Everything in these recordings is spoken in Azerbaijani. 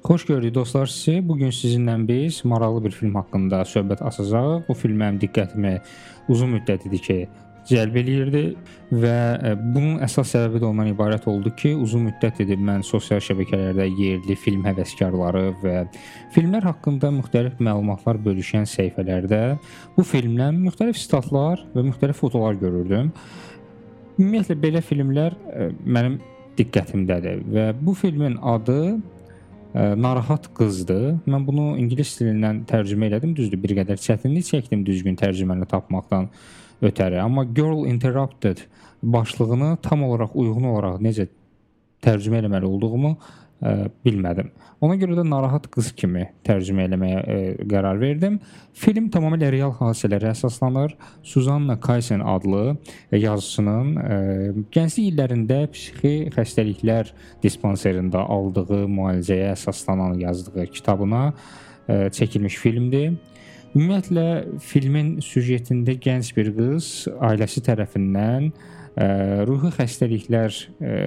Xoş gördük dostlar sizi. Bugün sizinlə biz maraqlı bir film haqqında söhbət açacağıq. Bu film mənim diqqətimi uzun müddət idi ki, cəlb eləyirdi və bunun əsas səbəbi də ondan ibarət oldu ki, uzun müddət idi mən sosial şəbəkələrdə yerli film həvəskarları və filmlər haqqında müxtəlif məlumatlar bölüşən səhifələrdə bu filmdən müxtəlif sitatlar və müxtəlif fotolar görürdüm. Ümumiyyətlə belə filmlər mənim diqqətimdədir və bu filmin adı Narahat qızdır. Mən bunu ingilis dilindən tərcümə elədim. Düzdür, bir qədər çətinlik çəkdim düzgün tərcüməni tapmaqdan ötəri. Amma Girl Interrupted başlığını tam olaraq uyğun olaraq necə tərcümə eləməli olduğumu bilmədim. Ona görə də Narahat qız kimi tərcümə eləməyə qərar verdim. Film tamamilə real hadisələrə əsaslanır. Susanna Kaysen adlı yazıçının gənclik illərində psixi xəstəliklər dispanserində aldığı müalicəyə əsaslanan yazdığı kitabına çəkilmiş filmdir. Ümumiyyətlə filmin süjetində gənc bir qız ailəsi tərəfindən ruhi xəstəliklər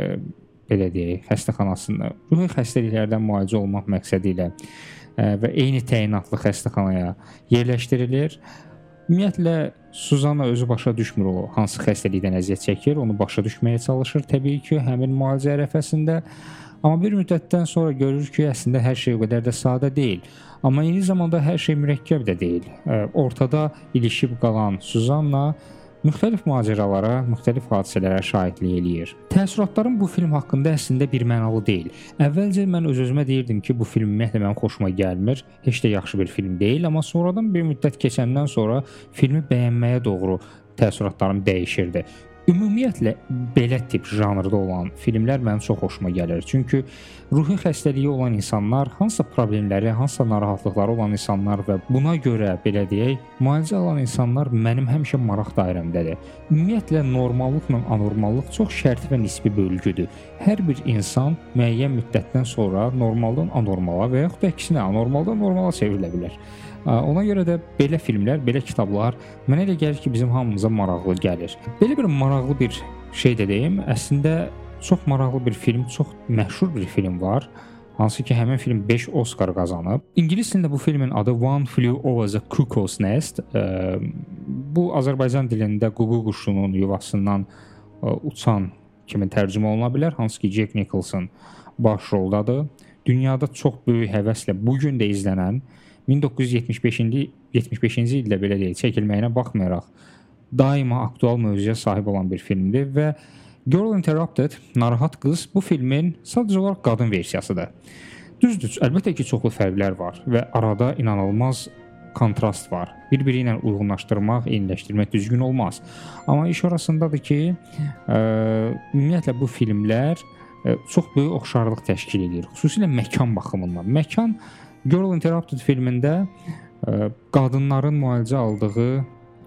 belə deyək, xəstəxanasında ruhi xəstəliklərdən müalicə olmaq məqsədi ilə və eyni təyinatlı xəstəxanaya yerləşdirilir. Ümumiyyətlə Susanna özü başa düşmür o hansı xəstəlikdən əziyyət çəkir, onu başa düşməyə çalışır təbii ki, həmin müalicə ərəfəsində. Amma bir müddətdən sonra görür ki, əslində hər şey o qədər də sadə deyil. Amma eyni zamanda hər şey mürəkkəb də deyil. Ortada ilişib qalan Susanna müxtəlif macəralara, müxtəlif hadisələrə şahidlik eləyir. Təəssüratlarım bu film haqqında əslində birmənalı deyil. Əvvəlcə mən öz-özümə deyirdim ki, bu film ümumiyyətlə mənim xoşuma gəlmir, heç də yaxşı bir film deyil, amma sonradan bir müddət keçəndən sonra filmi bəyənməyə doğru təəssüratlarım dəyişirdi. Ümumiyyətlə belə tip janrda olan filmlər mənim çox xoşuma gəlir. Çünki ruhi xəstəliyi olan insanlar, hansısa problemləri, hansısa narahatlıqları olan insanlar və buna görə belə deyək, müalicə alan insanlar mənim həmişə maraq dairəmdədir. Ümumiyyətlə normallıqla anormallıq çox şərti və nisbi bölgüdür. Hər bir insan müəyyən müddətdən sonra normaldan anormala və yaxud da əksinə anormaldan normala çevrilə bilər. Ona görə də belə filmlər, belə kitablar mənə elə gəlir ki, bizim hamımıza maraqlı gəlir. Belə bir maraqlı bir şey də deyim, əslində çox maraqlı bir film, çox məşhur bir film var. Hansı ki, həmin film 5 Oscar qazanıb. İngilis dilində bu filmin adı One Flew Over the Cuckoo's Nest. Bu Azərbaycan dilində ququ quşunun yuvasından uçan kimi tərcümə oluna bilər. Hansı ki, Jack Nicholson başroldadır. Dünyada çox böyük həvəslə bu gün də izlənən 1975-ci ildə belə deyil, çəkilməyinə baxmayaraq daima aktual mövzuya sahib olan bir filmdir və Girl Interrupted, Narahat qız bu filmin sadəcə olaraq qadın versiyasıdır. Düzdür, əlbəttə ki, çoxlu fərqlər var və arada inanılmaz kontrast var. Bir-biri ilə uyğunlaşdırmaq, eyniləşdirmək düzgün olmaz. Amma iş orasındadır ki, ümumiyyətlə bu filmlər çox böyük oxşarlıq təşkil edir, xüsusilə məkan baxımından. Məkan Girl Interrupted filmində qadınların müalicə aldığı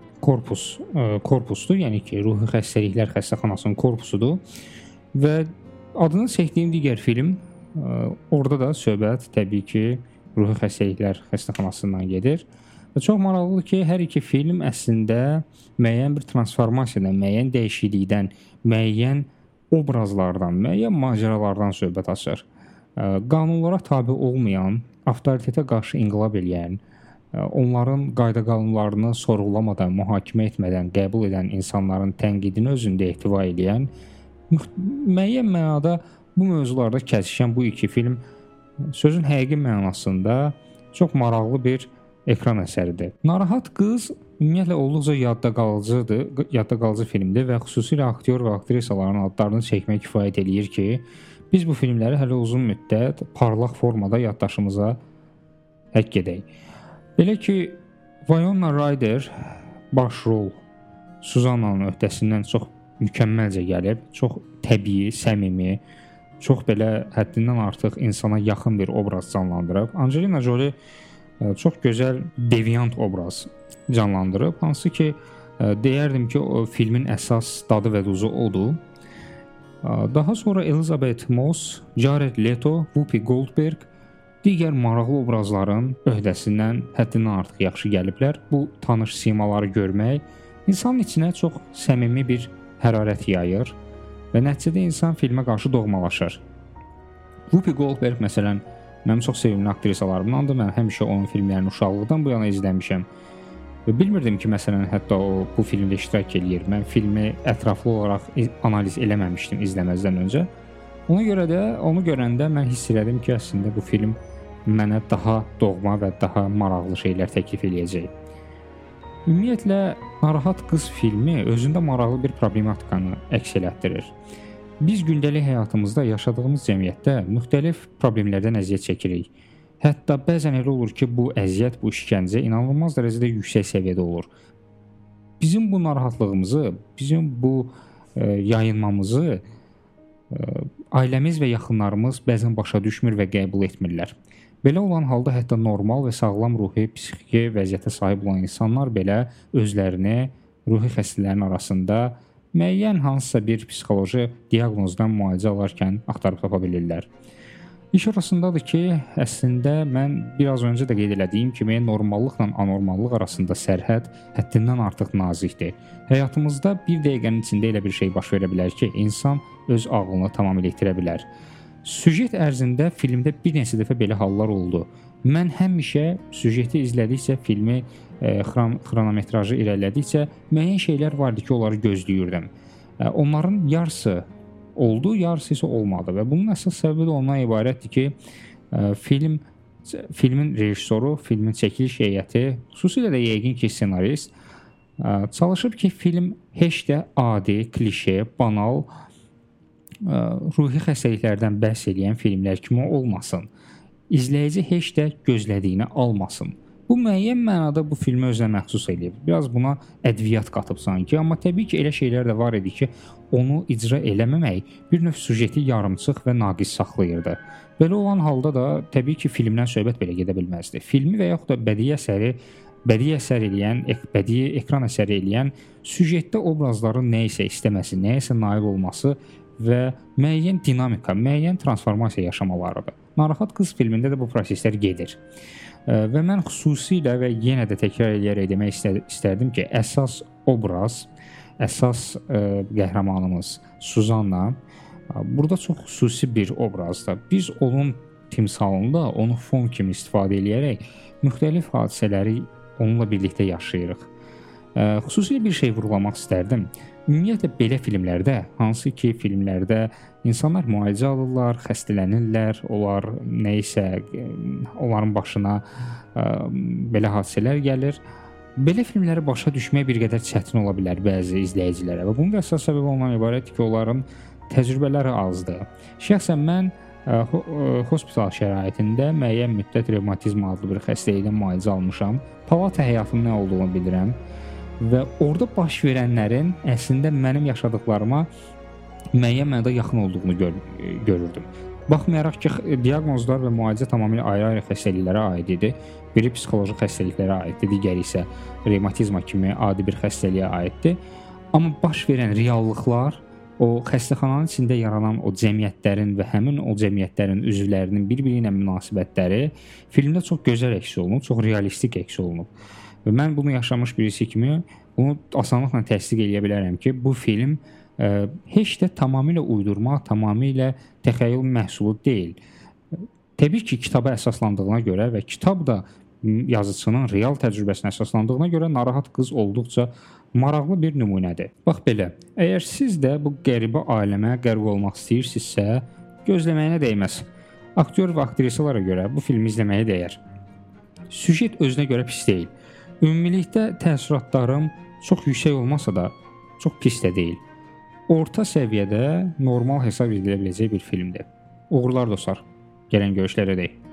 korpusdur, yəni ki, ruhi xəstəliklər xəstəxanasının korpusudur və adını çəkdiyim digər film, orada da söhbət təbii ki, ruhi xəstəliklər xəstəxanasından gedir və çox maraqlıdır ki, hər iki film əslində müəyyən bir transformasiyadan, müəyyən dəyişiklikdən, müəyyən obrazlardan, müəyyən macəralardan söhbət açır. Qanunlara tabe olmayan, avtoritetə qarşı inqilab eləyən, onların qayda-qanunlarını sorğulamadan, mühakimə etmədən qəbul edən insanların tənqidini özündə ehtiva edən, müəyyən mənada bu mövzularda kəsişən bu iki film sözün həqiqi mənasında çox maraqlı bir ekran əsəridir. Narahat qız ümumiyyətlə olduqca yadda qalıcı filmdir və xüsusilə aktyor və aktrisaların adlarını çəkmək kifayət eləyir ki, biz bu filmləri hələ uzun müddət parlaq formada yaddaşımıza həkk edək. Belə ki, Winona Ryder başrol Susanna'nın öhdəsindən çox mükəmməlcə gəlib, çox təbii, səmimi, çox belə həddindən artıq insana yaxın bir obraz canlandırıb. Angelina Jolie çox gözəl deviant obraz canlandırıb, hansı ki, deyərdim ki, o filmin əsas dadı və duzu odur. Daha sonra Elizabeth Moss, Jared Leto, Whoopi Goldberg digər maraqlı obrazların öhdəsindən həddindən artıq yaxşı gəliblər. Bu tanış simaları görmək insanın içinə çox səmimi bir hərarət yayır və nəticədə insan filmə qarşı doğmalaşır. Whoopi Goldberg məsələn Mənim çox sevimli aktrisalarımdandır. Mən həmişə onun filmlərini uşaqlıqdan bu yana izləmişəm. Və bilmirdim ki, məsələn, hətta o bu filmdə iştirak eləyir. Mən filmi ətraflı olaraq analiz eləməmişdim izləməzdən öncə. Ona görə də onu görəndə mən hiss elədim ki, əslində bu film mənə daha doğma və daha maraqlı şeylər təklif eləyəcək. Ümumiyyətlə, Narahat qız filmi özündə maraqlı bir problematikanı əks elətdirir. Biz gündəlik həyatımızda yaşadığımız cəmiyyətdə müxtəlif problemlərdən əziyyət çəkirik. Hətta bəzən elə olur ki, bu əziyyət, bu işgəncə inanılmaz dərəcədə yüksək səviyyədə olur. Bizim bu narahatlığımızı, bizim bu yayınmamızı ailəmiz və yaxınlarımız bəzən başa düşmür və qəbul etmirlər. Belə olan halda hətta normal və sağlam ruhi, psixiki vəziyyətə sahib olan insanlar belə özlərini ruhi xəstələrin arasında müəyyən hansısa bir psixoloji diaqnozdan müalicə alarkən axtarıb tapa bilirlər. İş orasındadır ki, əslində mən biraz öncə də qeyd elədiyim kimi normallıqla anormallıq arasında sərhəd həddindən artıq nazikdir. Həyatımızda bir dəqiqənin içində elə bir şey baş verə bilər ki, insan öz ağlını tamamilə itirə bilər. Süjet ərzində filmdə bir neçə dəfə belə hallar oldu. Mən həmişə süjeti izlədikcə, filmi xronometrajı irəlilədikcə müəyyən şeylər vardı ki, onları gözləyirdim. Onların yarısı oldu, yarısı isə olmadı və bunun əsas səbəbi də ondan ibarətdir ki, filmin rejissoru, filmin çəkiliş heyəti, xüsusilə də yəqin ki, ssenarist çalışıb ki, film heç də adi, klişe, banal, ruhi xəstəliklərdən bəhs edən filmlər kimi olmasın. İzləyici heç də gözlədiyini almasın. Bu müəyyən mənada bu filmi özünə məxsus eləyib. Biraz buna ədviyyat qatıb sanki, amma təbii ki, elə şeylər də var idi ki, onu icra eləməmək bir növ süjeti yarımçıq və naqis saxlayırdı. Belə olan halda da təbii ki, filmdən söhbət belə gedə bilməzdi. Filmi və yaxud da bədii ekran əsəri eləyən süjetdə obrazların nə isə istəməsi, nə isə nail olması və müəyyən dinamika, müəyyən transformasiya yaşamalarıdır. Narahat qız filmində də bu proseslər gedir. Və mən xüsusilə və yenə də təkrar edərək demək istərdim ki, əsas obraz, əsas qəhrəmanımız Suzanna burada çox xüsusi bir obrazdır. Biz onun timsalında onu fon kimi istifadə edərək müxtəlif hadisələri onunla birlikdə yaşayırıq. Xüsusilə bir şey vurğulamaq istərdim. Ümumiyyətlə belə filmlərdə, hansı ki filmlərdə insanlar müalicə alırlar, xəstələnirlər, onlar nə isə onların başına belə hadisələr gəlir. Belə filmləri başa düşmək bir qədər çətin ola bilər bəzi izləyicilərə və bunun da əsas səbəbi ondan ibarətdir ki, onların təcrübələri azdır. Şəxsən mən hospital şəraitində müəyyən müddət revmatizm adlı bir xəstəlikdən müalicə almışam. Palata həyatının nə olduğunu bilirəm. Və orada baş verənlərin əslində mənim yaşadıqlarıma müəyyən mənada yaxın olduğunu görürdüm. Baxmayaraq ki, diaqnozlar və müalicə tamamilə ayrı-ayrı xəstəliklərə aid idi. Biri psixoloji xəstəliklərə aiddir, digəri isə revmatizma kimi adi bir xəstəliyə aiddir. Amma baş verən reallıqlar, o xəstəxananın içində yaranan o cəmiyyətlərin və həmin o cəmiyyətlərin üzvlərinin bir-biri ilə münasibətləri filmdə çox gözəl əks olunub, çox realistik əks olunub. Və mən bunu yaşamış birisi kimi bunu asanlıqla təsdiq edə bilərəm ki, bu film heç də tamamilə uydurma, tamamilə təxəyyül məhsulu deyil. Təbii ki, kitaba əsaslandığına görə və kitab da yazıçının real təcrübəsinə əsaslandığına görə Narahat qız olduqca maraqlı bir nümunədir. Bax belə, əgər siz də bu qəribə aləmə qərq olmaq istəyirsinizsə, gözləməyinə dəyməz. Aktyor və aktrisalara görə bu filmi izləməyə dəyər. Süjet özünə görə pis deyil. Ümumilikdə təəssüratlarım çox yüksək olmasa da, çox pis də deyil. Orta səviyyədə normal hesab edilə biləcək bir filmdir. Uğurlar dostlar. Gələn görüşlərə dək.